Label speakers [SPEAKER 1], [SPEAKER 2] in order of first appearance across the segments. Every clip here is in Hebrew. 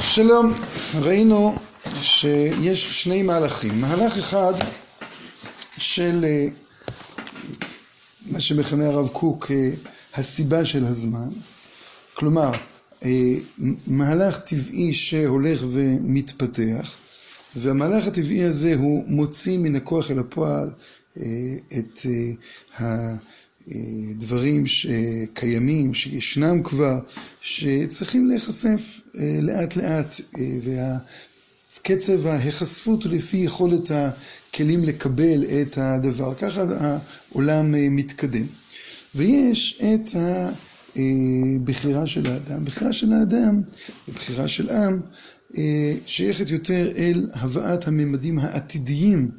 [SPEAKER 1] שלום, ראינו שיש שני מהלכים. מהלך אחד של מה שמכנה הרב קוק הסיבה של הזמן, כלומר מהלך טבעי שהולך ומתפתח, והמהלך הטבעי הזה הוא מוציא מן הכוח אל הפועל את הדברים שקיימים, שישנם כבר, שצריכים להיחשף לאט לאט, והקצב ההיחשפות הוא לפי יכולת הכלים לקבל את הדבר. ככה העולם מתקדם. ויש את הבחירה של האדם. בחירה של האדם, בחירה של עם, שייכת יותר אל הבאת הממדים העתידיים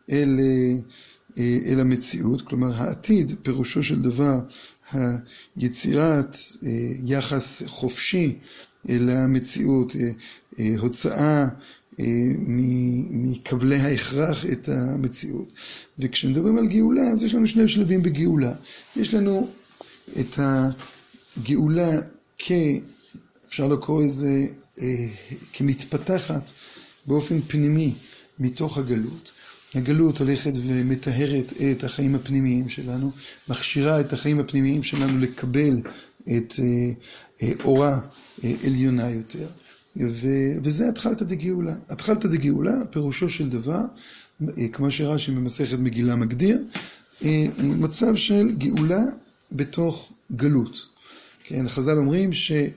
[SPEAKER 1] אל המציאות. כלומר, העתיד פירושו של דבר היצירת יחס חופשי אל המציאות, הוצאה מכבלי ההכרח את המציאות. וכשמדברים על גאולה, אז יש לנו שני שלבים בגאולה. יש לנו את הגאולה אפשר לקרוא איזה כמתפתחת באופן פנימי מתוך הגלות. הגלות הולכת ומטהרת את החיים הפנימיים שלנו, מכשירה את החיים הפנימיים שלנו לקבל את אורה עליונה יותר. וזה התחלתא דגאולה. התחלתא דגאולה, פירושו של דבר, כמו שרש"י במסכת מגילה מגדיר, מצב של גאולה בתוך גלות. כן, חז"ל אומרים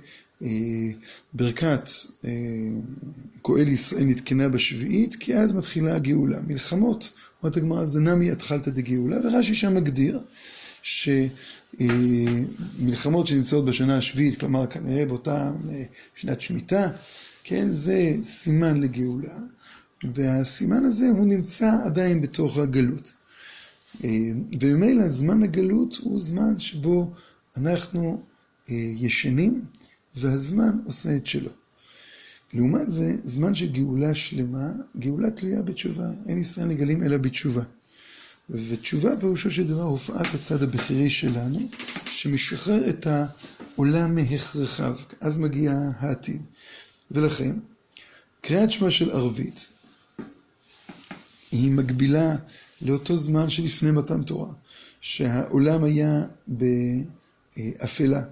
[SPEAKER 1] שברכת גואל ישראל נתקנה בשביעית, כי אז מתחילה הגאולה. מלחמות, אומרת הגמרא, זה נמי התחלתא דגאולה, ורש"י שם מגדיר שמלחמות שנמצאות בשנה השביעית, כלומר כנראה באותה שנת שמיטה, כן, זה סימן לגאולה, והסימן הזה הוא נמצא עדיין בתוך הגלות. וממילא זמן הגלות הוא זמן שבו אנחנו ישנים, והזמן עושה את שלו. לעומת זה, זמן של גאולה שלמה, גאולה תלויה בתשובה. אין ישראל נגלים אלא בתשובה. ותשובה פירושו של דבר הופעת הצד הבחירי שלנו, שמשחרר את העולם מהכרחיו. אז מגיע העתיד. ולכן, קריאת שמע של ערבית, היא מקבילה לאותו זמן שלפני מתן תורה, שהעולם היה באפלה.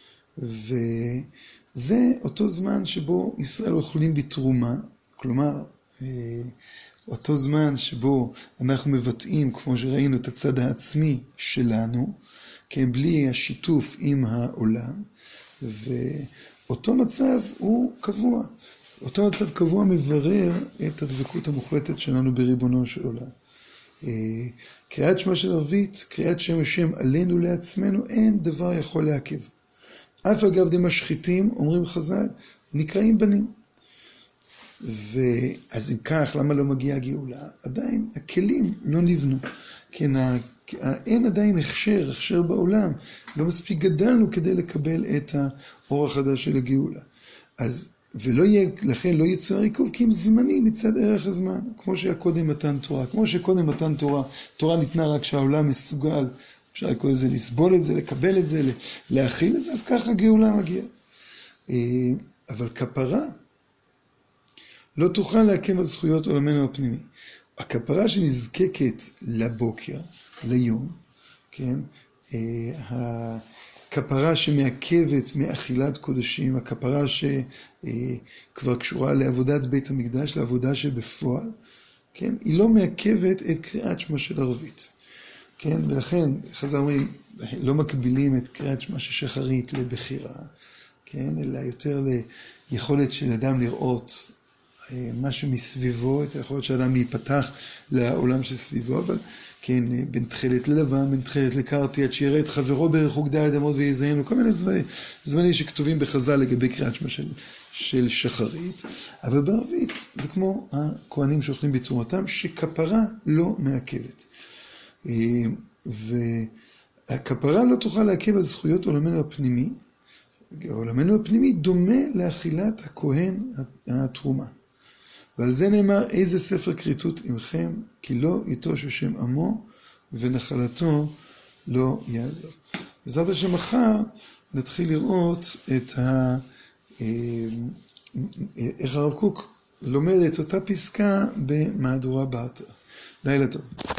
[SPEAKER 1] וזה אותו זמן שבו ישראל אוכלים בתרומה, כלומר, אותו זמן שבו אנחנו מבטאים, כמו שראינו, את הצד העצמי שלנו, כן, בלי השיתוף עם העולם, ואותו מצב הוא קבוע. אותו מצב קבוע מברר את הדבקות המוחלטת שלנו בריבונו של עולם. קריאת שמע של ערבית, קריאת שם השם עלינו לעצמנו, אין דבר יכול לעכב. אף אגב דמשחיתים, אומרים חז"ל, נקראים בנים. ואז אם כך, למה לא מגיעה גאולה? עדיין הכלים לא נבנו. כן, אין עדיין הכשר בעולם. לא מספיק גדלנו כדי לקבל את האור החדש של הגאולה. אז, לכן לא יצא עיכוב, כי הם זמנים מצד ערך הזמן. כמו שהיה קודם מתן תורה. כמו שקודם מתן תורה, תורה ניתנה רק שהעולם מסוגל, אפשר לקרוא את זה, לסבול את זה, לקבל את זה, להכיל את זה, אז ככה גאולה מגיעה. אבל כפרה לא תוכל להקם על זכויות עולמנו הפנימי. הכפרה שנזקקת לבוקר, ליום, כן? הכפרה שמעכבת מאכילת קודשים, הכפרה שכבר קשורה לעבודת בית המקדש, לעבודה שבפועל, כן? היא לא מעכבת את קריאת שמע של ערבית. כן? ולכן, חז"ל אומרים, לא מקבילים את קריאת שמע של שחרית לבחירה, כן? אלא יותר ליכולת של אדם לראות משהו מסביבו, את היכולת של אדם להיפתח לעולם שסביבו, אבל כן, בין תחילת ללבן, בין תחילת לקרתי, עד שיראה את חברו ברכוק ד' אמות ויזיין, וכל מיני זמנים שכתובים בחז"ל לגבי קריאת שמע של שחרית, אבל בערבית זה כמו הכהנים שאוכלים בתרומתם, שכפרה לא מעכבת. והכפרה לא תוכל לעכב על זכויות עולמנו הפנימי. עולמנו הפנימי דומה לאכילת הכהן התרומה. ועל זה נאמר, איזה ספר כריתות עמכם, כי לא יטוש השם עמו ונחלתו לא יעזוב. בעזרת השם מחר נתחיל לראות את איך הרב קוק לומד את אותה פסקה במהדורה בתרא. לילה טוב.